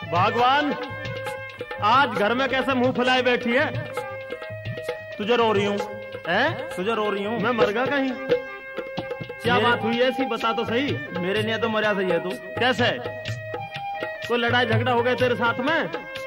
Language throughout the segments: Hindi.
भगवान, आज घर में कैसे मुंह फुलाए बैठी है? तुझे रो रही हूँ? तुझे रो रही हूँ? मैं मर गया कहीं? क्या बात हुई ऐसी, बता तो सही। मेरे लिए तो मरा सही है तू। कैसे? कोई लड़ाई झगड़ा हो गया तेरे साथ में?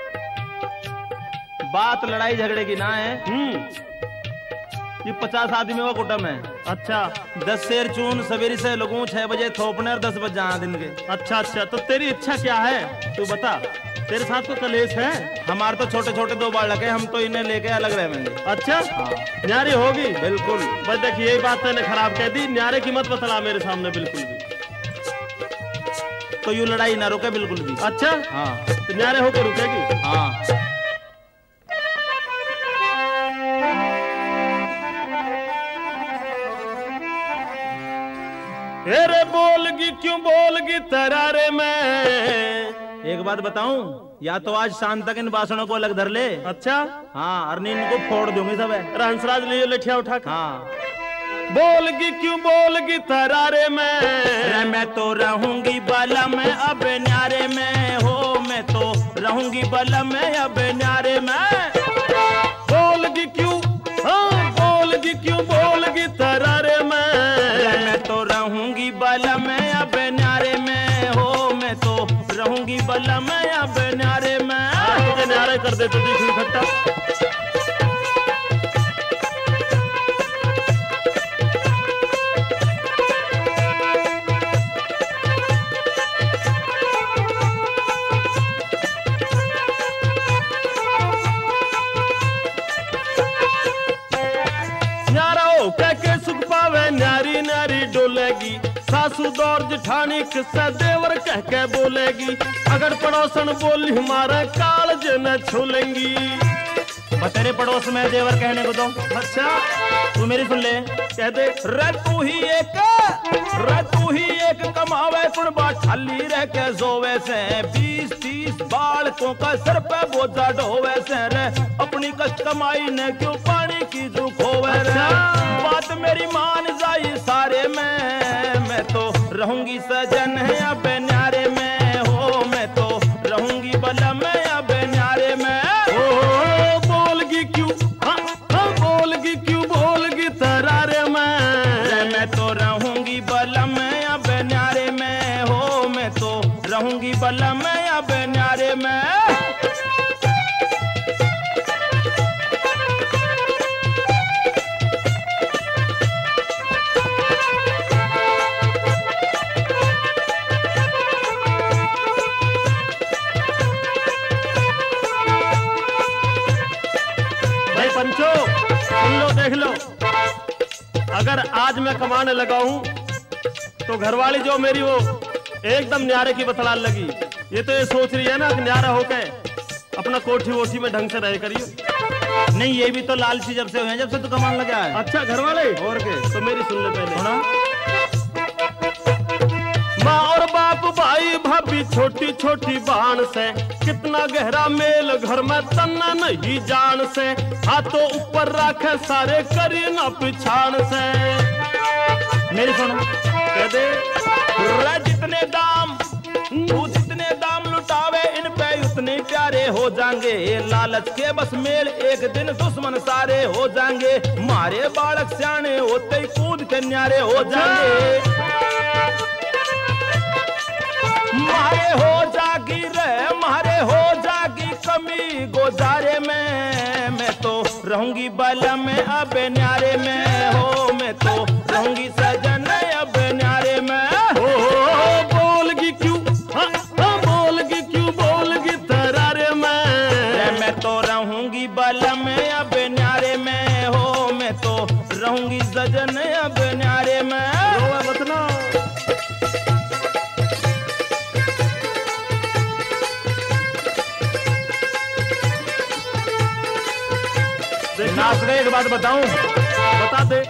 बात लड़ाई झगड़े की ना है। ये 50 आदमियों का कुटुंब है। अच्छा। 10 शेर चून सवेरे से लगूं, 6 बजे थोपने और 10 बजे जाना दिन के। अच्छा अच्छा, तो तेरी इच्छा क्या है तू बता। तेरे साथ तो कलेश है। हमारे तो छोटे छोटे 2 बालक है, हम तो इन्हें लेके अलग रहेंगे। अच्छा। हाँ। न्यारी होगी? बिल्कुल। बस देखिए यही बात मैंने खराब कह दी, न्यारे की मत बतला मेरे सामने बिल्कुल भी। तो यूं लड़ाई ना रुके बिल्कुल भी। अच्छा। हाँ। तो न्यारे होकर रुकेगी? हाँ। अरे बोलगी क्यों बोलगी तरारे में। एक बात बताऊं, या तो आज शाम तक इन बासनों को अलग धर ले। अच्छा। हाँ, और इनको फोड़ दूंगी सब। हंसराज लिए लेठिया उठा। हाँ। बोलगी क्यों बोलगी तरारे में। मैं तो रहूंगी बला में अब न्यारे में हो, मैं तो रहूंगी बला में अब न्यारे में। बोलगी क्यों, हाँ बोलगी क्यों बोलगी तरारे में। मैं तो रहूंगी बला में अब न्यारे में हो, मैं तो रहूंगी बला में अब न्यारे में। तुझे न्यारे कर दे तो देखी इकट्ठा। के सुख पावे न्यारी न्यारी डोलेगी। सासू दौर जिठानी किस्सा देवर कह के बोलेगी। अगर पड़ोसन बोली हमारे कालज न छोलेंगी। तेरे पड़ोस में देवर कहने को दो। अच्छा। तू मेरी सुन ले। कह दे। रे तू ही एक कमावे कुड़बा छाली रह के जोवे से। 20-30 बालकों का सर पे बोझा ढोवे से रे। अपनी कष्ट कमाई ने क्यों पानी की दुख होवे रे। बात मेरी मान जाई सारे में, मैं तो रहूंगी सजन है अब न्यारे में हो, मैं तो रहूंगी बला में अब न्यारे में। बोलगी क्यों, हाँ बोलगी क्यों बोलगी तरारे में। मैं तो रहूंगी बला में अब न्यारे में हो, मैं तो रहूंगी बला में अब न्यारे में। पंचो सुन लो, देख लो, अगर आज मैं कमाने लगा हूं तो घरवाली जो मेरी वो एकदम न्यारे की बतलाने लगी। ये तो ये सोच रही है ना कि न्यारा होके अपना कोठी वोठी में ढंग से रहे करियो। नहीं, ये भी तो लालची जब से हुए हैं, जब से तू कमाने लगा है। अच्छा, घरवाले और के? तो मेरी सुन ले पहले। सुना। माँ और बाप भाई भाभी छोटी छोटी बहन से कितना गहरा मेल घर में तना नहीं जान से। हाथों ऊपर रखे सारे करी ना पिछाण से। मेरी सुन। कह दे। जितने दाम तू जितने दाम लुटावे इन पे उतने प्यारे हो जाएंगे। लालच के बस मेल एक दिन दुश्मन सारे हो जाएंगे। मारे बालक सियाने होते ही कूद के न्यारे हो जाएंगे। मारे हो जागी रे, मारे हो जागी कमी गुजारे में। मैं तो रहूंगी बला में अब न्यारे में हो, मैं तो रहूंगी सजन अब न्यारे में। बोलगी क्यों, हाँ बोलगी क्यों बोलगी तरारे में। मैं तो रहूंगी बला में अब न्यारे में हो, मैं तो रहूंगी सजन अब न्यारे में। बतना। नाच में एक बात बताऊं? बता दे।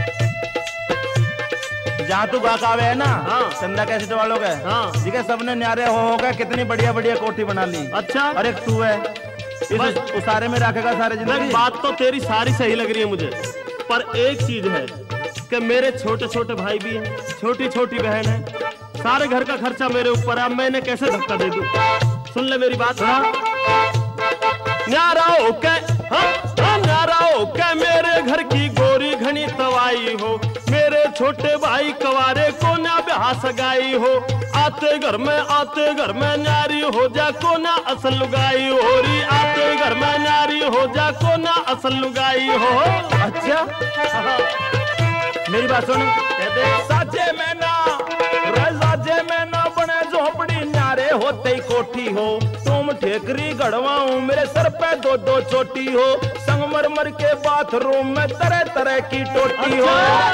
जहाँ तू गावे है ना, हाँ। चंदा कैसेट वालों का, हाँ। ठीक है, सबने न्यारे हो गए, कितनी बढ़िया बढ़िया कोठी बना ली। अच्छा। और एक तू है, इस उसारे में रखेगा सारे जिंदगी। बात तो तेरी सारी सही लग रही है मुझे, पर एक चीज है कि मेरे छोटे छोटे भाई भी हैं, छोटी छोटी बहन है, सारे घर का खर्चा मेरे ऊपर है। अब मैं इन्हें कैसे धक्का दे दूं? सुन ले मेरी बात। न्यारा होके न्यारा होके मेरे घर की गोरी घनी तवाई हो, मेरे छोटे भाई कवारे को ना ब्याह सगाई हो, आते घर में न्यारी हो जा को ना असल लुगाई हो री, आते घर में न्यारी हो जा को ना असल लुगाई हो। अच्छा मेरी बात सुन, कहते साजे में ना साजे में ना बने झोपड़ी, न्यारे होते ही कोठी हो, तुम ठेकरी गढ़वाऊं मेरे सर पे दो दो चोटी हो, संगमरमर के बाथरूम में तरह तरह की टोटी हो।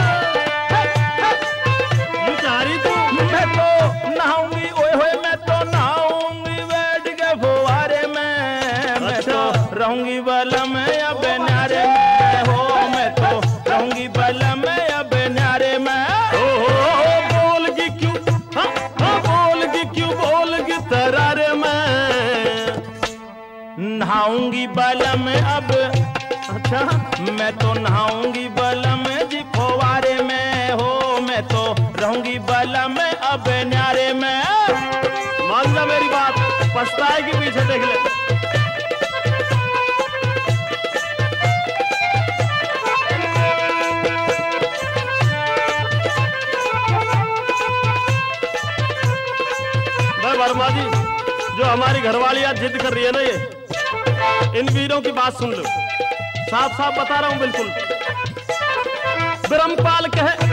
मैं तो नहाऊंगी ओए होए, मैं तो नहाऊंगी बैठ के फुवारे में, मैं तो रहूंगी बलम में अब न्यारे में हो, मैं तो रहूंगी बलम में अब न्यारे में। बोलगी क्यों बोलगी तरारे में, नहाऊंगी बलम में अब। अच्छा मैं तो नहाऊंगी बलम जी फुवारे में हो, मैं तो रहूंगी बलम में अब न्यारे में। मान जा मेरी बात, पछताएगी पीछे देख ले। भाई वर्मा जी, जो हमारी घरवाली आज जिद कर रही है ना, ये इन वीरों की बात सुन लो, साफ साफ बता रहा हूं बिल्कुल। ब्रह्मपाल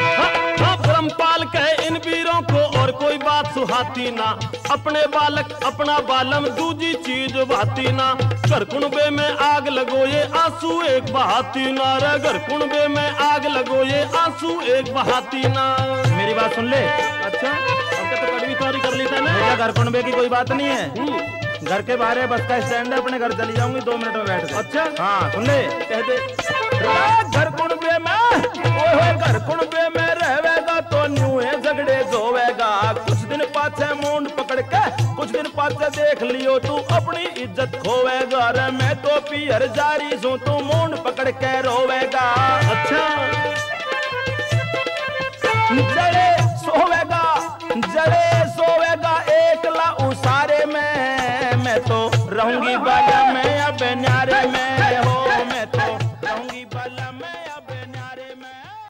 कहे इन वीरों को और कोई बात सुहाती ना, अपने बालक अपना बालम दूजी चीज बहाती ना, घर कुणबे में आग लगो ये आंसू एक बहाती ना रे, घर कुणबे में आग लगो ये आंसू एक बहाती ना। मेरी बात सुन ले। अच्छा अब तो कड़वी तैयारी कर ली था ना। घर कुणबे की कोई बात नहीं है, घर के बाहर बस का स्टैंड है, अपने घर चली जाऊंगी 2 मिनट में बैठ के। अच्छा हाँ सुन ले, कहते घर कुणबे में घर कुणबे में रहेगा तो न्यू है झगड़े जोवेगा, कुछ दिन पाछे मुंड पकड़ के कुछ दिन पाछे देख लियो तू अपनी इज्जत खोवेगा रे, मैं तो पियर जारी सू तू मुंड पकड़ के रोवेगा। अच्छा